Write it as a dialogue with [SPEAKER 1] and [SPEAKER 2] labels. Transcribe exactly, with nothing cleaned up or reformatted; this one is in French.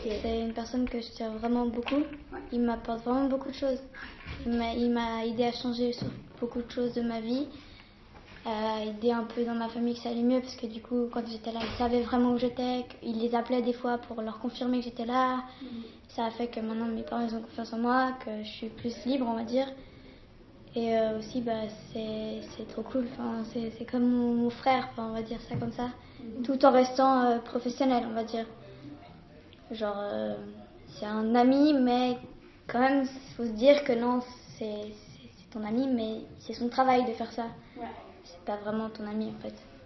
[SPEAKER 1] C'est une personne que je tiens vraiment beaucoup. Il m'apporte vraiment beaucoup de choses. Il m'a, il m'a aidé à changer sur beaucoup de choses de ma vie, à aider un peu dans ma famille que ça allait mieux, parce que du coup, quand j'étais là, ils savaient vraiment où j'étais. Il les appelait des fois pour leur confirmer que j'étais là. Mmh. Ça a fait que maintenant mes parents ils ont confiance en moi, que je suis plus libre, on va dire. Et euh, aussi, bah, c'est, c'est trop cool. Enfin, c'est, c'est comme mon, mon frère, enfin, on va dire ça comme ça, mmh. Tout en restant euh, professionnel, on va dire. Genre, euh, c'est un ami, mais quand même, il faut se dire que non, c'est, c'est, c'est ton ami, mais c'est son travail de faire ça. Ouais. C'est pas vraiment ton ami en fait.